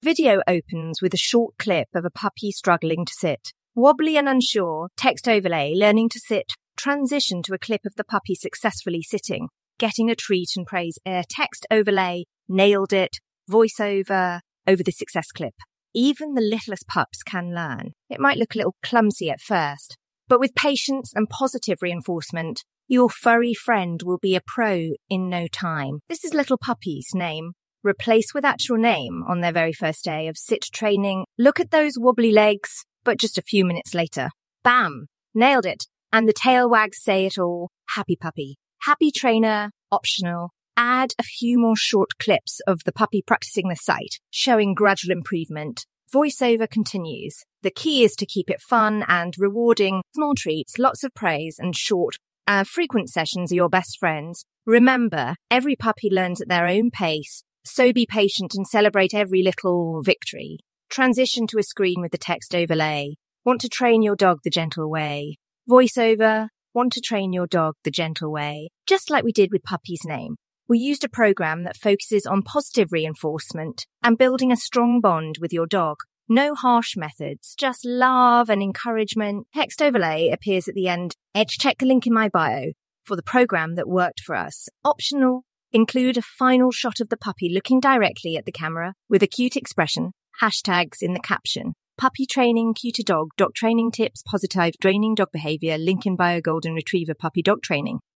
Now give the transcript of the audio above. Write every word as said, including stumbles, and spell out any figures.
Video opens with a short clip of a puppy struggling to sit. Wobbly and unsure, text overlay, learning to sit, transition to a clip of the puppy successfully sitting, getting a treat and praise, air text overlay, nailed it, voiceover, over the success clip. Even the littlest pups can learn. It might look a little clumsy at first, but with patience and positive reinforcement, your furry friend will be a pro in no time. This is little puppy's name. Replace with actual name on their very first day of sit training. Look at those wobbly legs, but just a few minutes later. Bam! Nailed it. And the tail wags say it all. Happy puppy. Happy trainer. Optional. Add a few more short clips of the puppy practicing the sight, showing gradual improvement. Voiceover continues. The key is to keep it fun and rewarding. Small treats, lots of praise, and short, uh, frequent sessions are your best friends. Remember, every puppy learns at their own pace, so be patient and celebrate every little victory. Transition to a screen with the text overlay. Want to train your dog the gentle way. Voiceover. Want to train your dog the gentle way. Just like we did with Puppy's Name. We used a program that focuses on positive reinforcement and building a strong bond with your dog. No harsh methods, just love and encouragement. Text overlay appears at the end. Edge check the link in my bio for the program that worked for us. Optional. Include a final shot of the puppy looking directly at the camera with a cute expression. Hashtags in the caption. Puppy training, cuter dog, dog training tips, positive draining dog behavior, link in bio, golden retriever, puppy dog training.